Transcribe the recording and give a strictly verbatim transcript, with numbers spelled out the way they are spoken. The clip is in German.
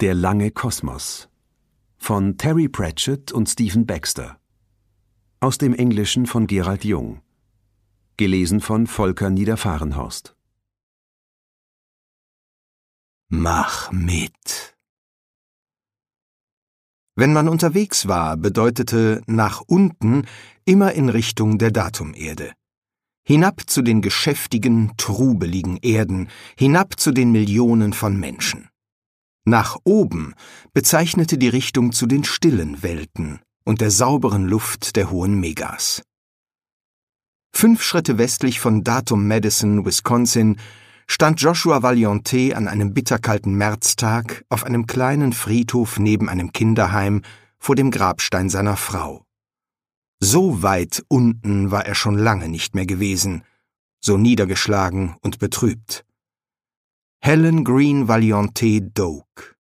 Der lange Kosmos von Terry Pratchett und Stephen Baxter. Aus dem Englischen von Gerald Jung. Gelesen von Volker Niederfahrenhorst. Mach mit. Wenn man unterwegs war, bedeutete nach unten immer in Richtung der Datumerde. Hinab zu den geschäftigen, trubeligen Erden, hinab zu den Millionen von Menschen. Nach oben bezeichnete die Richtung zu den stillen Welten und der sauberen Luft der hohen Megas. Fünf Schritte westlich von Datum Madison, Wisconsin, stand Joshua Valiente an einem bitterkalten Märztag auf einem kleinen Friedhof neben einem Kinderheim vor dem Grabstein seiner Frau. So weit unten war er schon lange nicht mehr gewesen, so niedergeschlagen und betrübt. Helen Green Valiente Doak.